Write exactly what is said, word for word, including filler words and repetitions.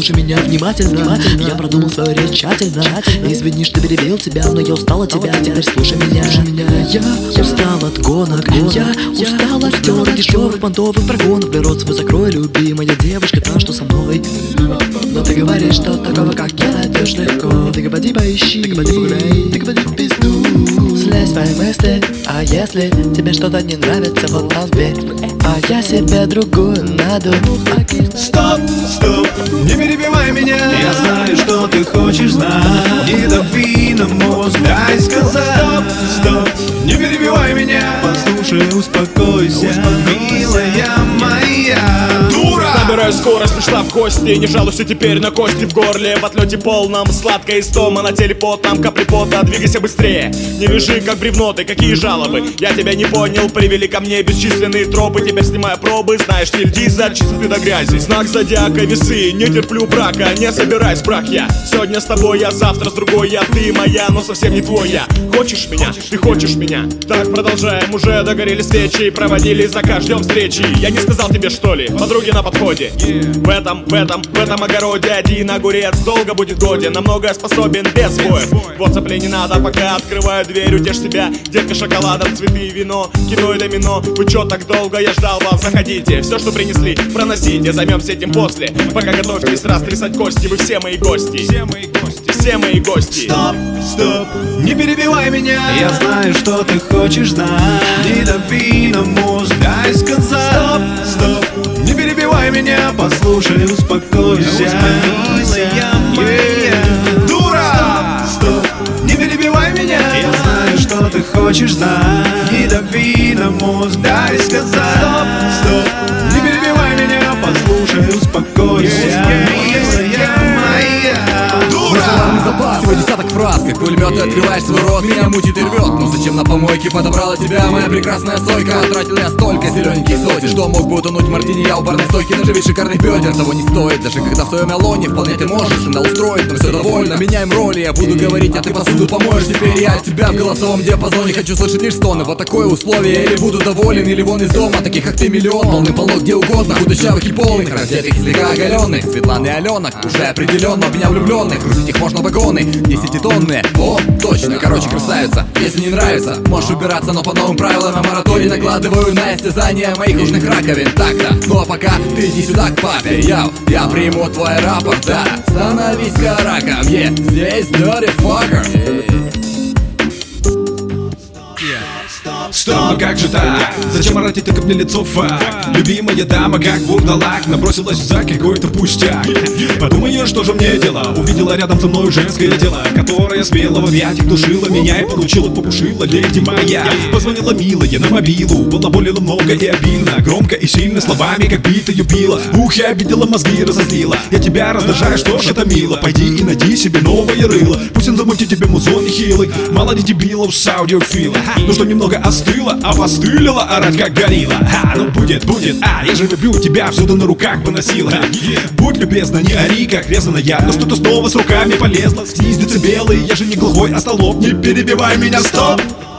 послушай меня внимательно, внимательно. Я продумал свою речь тщательно, тщательно. Извини, что перебил тебя, но я устал от тебя. Теперь слушай меня, слушай меня. Я устал от гонок, я устал от стер дешевых понтовых прогонов. Бля, рот свой закрой, любимая девушка, та, что со мной. Но ты говоришь, что такого, как я, найдешь легко. Ты говори, поищи, ты говори, погуляй, ты говори, пизду. Слезь свои мысли, а если тебе что-то не нравится, вот разбей. А я себе другую найду. Стоп, стоп, не перебивай меня. Я знаю, что ты хочешь знать. Не дави на мозг, дай сказать. Стоп, стоп, не перебивай меня. Послушай, успокойся, милая моя. Дура! Набираю скорость, пришла в гости. Не жалуйся теперь на кости в горле. В отлете полном сладкая истома. На теле пот, там капли пота. Двигайся быстрее, не лежи как бревно. Ты какие жалобы? Я тебя не понял. Привели ко мне бесчисленные тропы. Теперь снимаю пробы, знаешь, стиль дизель, чистоты до грязи. Знак зодиака, весы, не терплю брака. Не собираюсь брак я. Сегодня с тобой я, завтра с другой я. Ты моя, но совсем не твоя. Хочешь меня? Ты хочешь меня? Так, продолжаем, уже догорели свечи. Проводили заказ, ждем встречи. Я не сказал тебе, что ли? Подруги на подходе. В этом, в этом, в этом огороде один огурец долго будет годен. На многое способен без боев. Вот соплей не надо, пока открываю дверь. Утешь себя, детка, шоколадом, цветы и вино. Кино и домино, вы чё так долго? Я ждал вас, заходите. Все, что принесли, проносите. Займемся этим после. Пока готовьтесь растрясать кости. Вы все мои гости. Все мои гости. Все мои гости. Стоп, стоп, не перебивай меня. Я знаю, что ты хочешь знать. Не дави на мозг, дай сказать. Стоп, стоп, не перебивай меня. Послушай, успокойся, милая моя. Дура! Стоп, стоп, не перебивай меня. Я знаю, что ты хочешь знать. Не дави на мозг, дай сказать. Стоп, стоп, не перебивай меня. Послушай, успокойся, милая моя. Дура! Запас, всего десяток фраз, как пулемет, ты открываешь свой рот, меня мутит и рвет. Ну зачем на помойке подобрала тебя моя прекрасная сойка? Тратил я столько зелененьких сотен, что мог бы утонуть в мартине я у барной стойки. Наживить шикарных бедер того не стоит, даже когда в твоем алоне вполне ты можешь скандал устроить. Но все довольно, меняем роли, я буду говорить, а ты посуду помоешь. Теперь я от тебя в голосовом диапазоне хочу слышать лишь стоны. Вот такое условие, или буду доволен, или вон из дома. Таких как ты миллион, полный полно где угодно. Худощавых и полных, раздетых и слегка оголенных. Светланы и Аленок, уже определенно в меня влюбленных. Грузить их можно вагоны, десятитонные. О, точно, короче, красавица. Если не нравится, можешь убираться, но по новым правилам я мораторий накладываю на истязание моих южных раковин. Так-то, ну а пока ты иди сюда к папе. Я, я приму твой рапорт, да. Становись караком, yeah. Здесь dirty fucker. Стоп, ну как же так? Зачем орать это ко мне лицо фак? Любимая дама, как вурдалак, набросилась за какой-то пустяк. Подумаешь, что же мне дело? Увидела рядом со мной женское тело, которое смело в объятиях душила меня и получила, попушила леди моя. Позвонила милая на мобилу, балаболила много и обильно, громко и сильно, словами, как битою била. Ух, я обидела, мозги разозлила. Я тебя раздражаю, что ж это мило. Пойди и найди себе новое рыло. Пусть он замутит тебе музон нехилый. Мало ли дебилов с аудиофила. Ну что немного остыла, а постылила орать как горилла. А, ну будет, будет, а, я же люблю тебя, всюду на руках поносила. Будь любезна, не ори, как резаная я. Но что-то снова с руками полезла. Снизь децибелы, я же не глухой, а столб. Не перебивай меня, стоп!